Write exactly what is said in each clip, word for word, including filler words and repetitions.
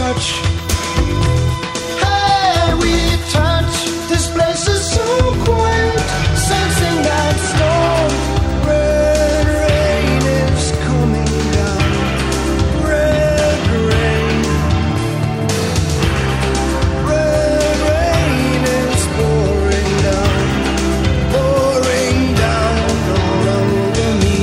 touch. Hey, we touch. This place is so quiet, sensing that storm. Red rain is coming down. Red rain. Red rain is pouring down, pouring down all over me.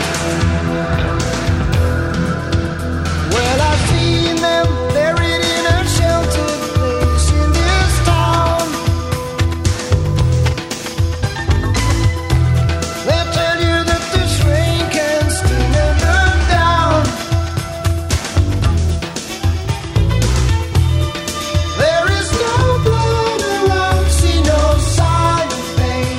Well, I've seen them buried in a sheltered place in this town. They'll tell you that this rain can still never down. There is no blood around, see no sign of pain.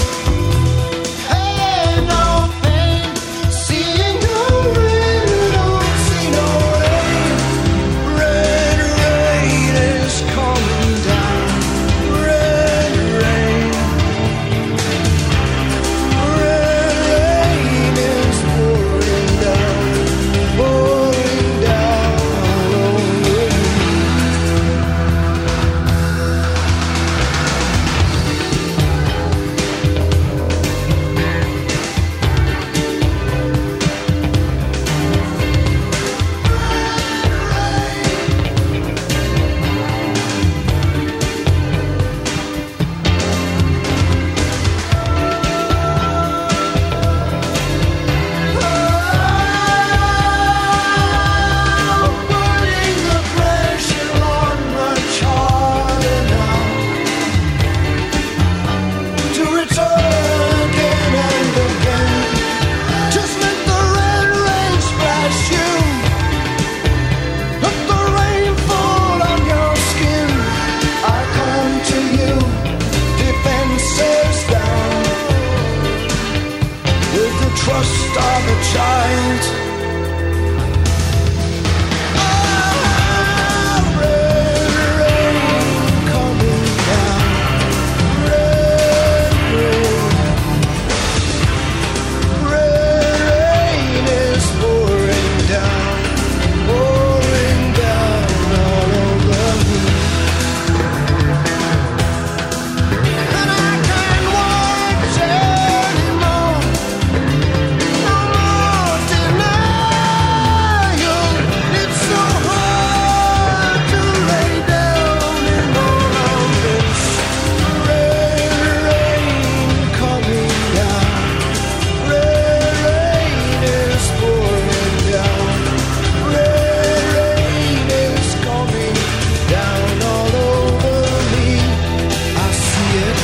Hey, no pain, seeing no rain, don't see no rain. Red rain is coming down. Red rain. Red rain is pouring down, pouring down all over me. Putting the pressure on much harder now to return again and again. Just let the red rain splash you. Let the rain fall on your skin. I come to you, defenses down, with the trust of a child. Ah, red rain coming down. Red rain. Red rain is pouring down, pouring down all over me. And I can't watch anymore. No more denial. It's so hard to lay down in all of this. Red rain coming down. Red rain is pouring down. Red rain is coming down all over me. I see it.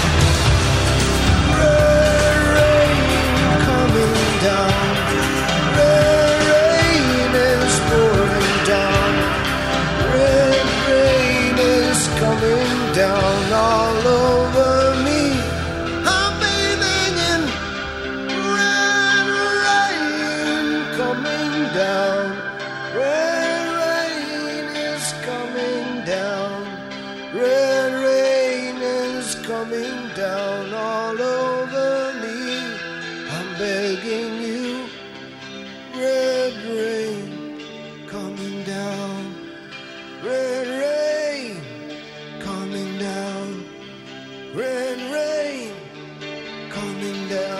Red rain coming down. Red rain is pouring down. Red rain is coming down all over me. I'm bathing in red rain coming down. Red rain is coming down. Red rain is coming down all over me. I'm begging you, red rain coming down. Red rain coming down. Red rain coming down.